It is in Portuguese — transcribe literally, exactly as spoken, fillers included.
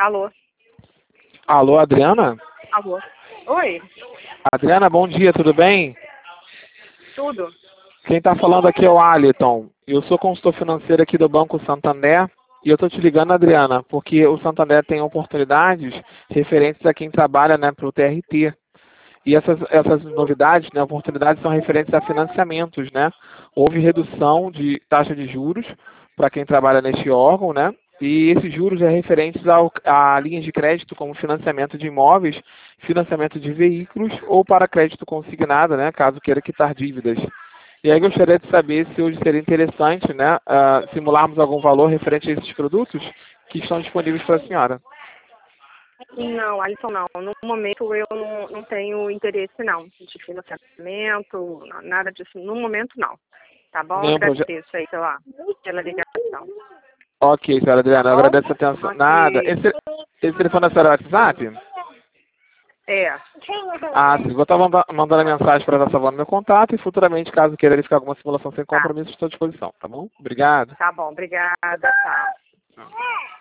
Alô? Alô, Adriana? Alô? Oi? Adriana, bom dia, tudo bem? Tudo? Quem está falando aqui é o Aliton. Eu sou consultor financeiro aqui do Banco Santander. E eu estou te ligando, Adriana, porque o Santander tem oportunidades referentes a quem trabalha, né, para o T R T. E essas, essas novidades, né, oportunidades são referentes a financiamentos, né? Houve redução de taxa de juros para quem trabalha neste órgão, né? E esses juros é referentes ao, a linhas de crédito como financiamento de imóveis, financiamento de veículos ou para crédito consignado, né? Caso queira quitar dívidas. E aí gostaria de saber se hoje seria interessante, né, uh, simularmos algum valor referente a esses produtos que estão disponíveis para a senhora. Não, Alisson, não. No momento eu não, não tenho interesse, não, de financiamento, nada disso. No momento, não. Tá bom? Nenhum projeto. Agradeço aí pela, pela ligação. Ok, senhora Adriana, Tá eu bom? agradeço a atenção. Ok. Nada. Esse, esse telefone é o seu WhatsApp? É. Ah, sim. Vou estar manda- mandando a mensagem para ela salvar meu contato e futuramente, caso queira verificar alguma simulação sem Tá. compromisso, estou à disposição, tá bom? Obrigado. Tá bom, obrigada. Tá.